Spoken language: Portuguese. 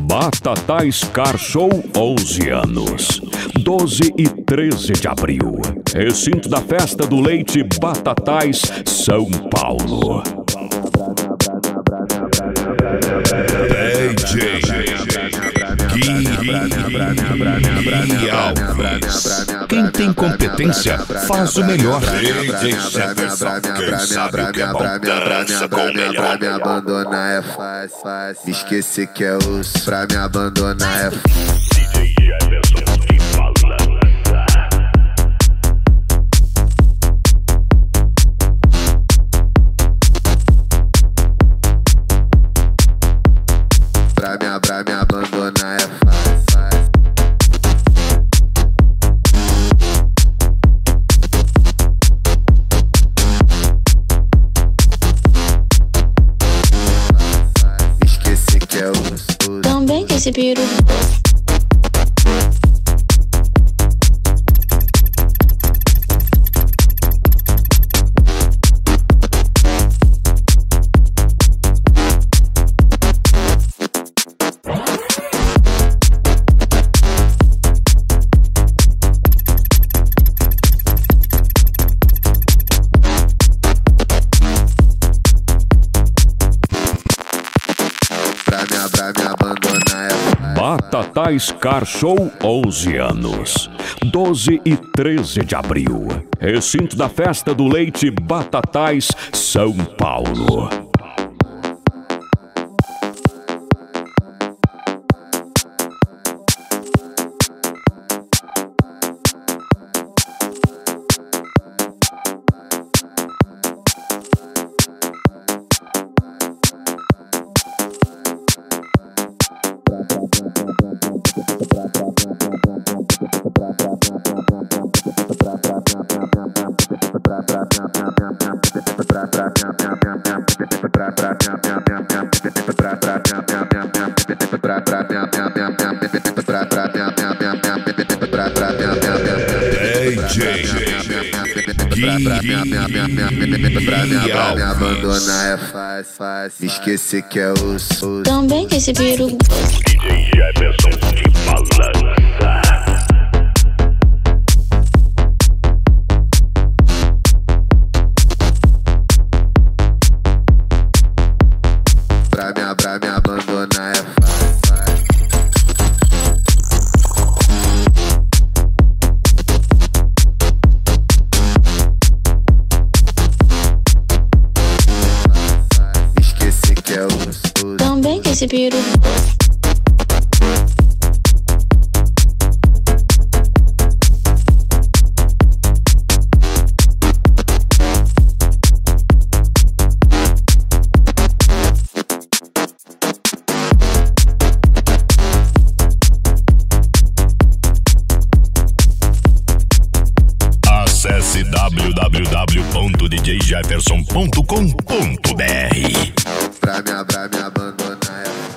Batatais Car Show 11 anos. 12 e 13 de abril. Recinto da Festa do Leite Batatais, São Paulo. DJ Gui Alves. Quem tem competência faz o melhor. DJ Jefferson, quem sabe o que é bom, dança com o melhor. Pra me abandonar é fácil. Esquecer que é osso. Pra me abandonar é fácil. DJ Jefferson, que balança. Pra me abandonar é fácil. Esquecer que é osso. Também que esse peru. Pra me abandonar é Batatais Car Show 11 anos. 12 e 13 de abril. Recinto da Festa do Leite Batatais, São Paulo. Pra me abandonar é fácil. Esquecer que é osso. Também que esse peru. DJ Jefferson, que balança. Pra me abandonar é fácil. Esquecer que é osso. Também que esse peru. Acesse www.djjefferson.com.br. Pra me abandonar é fácil.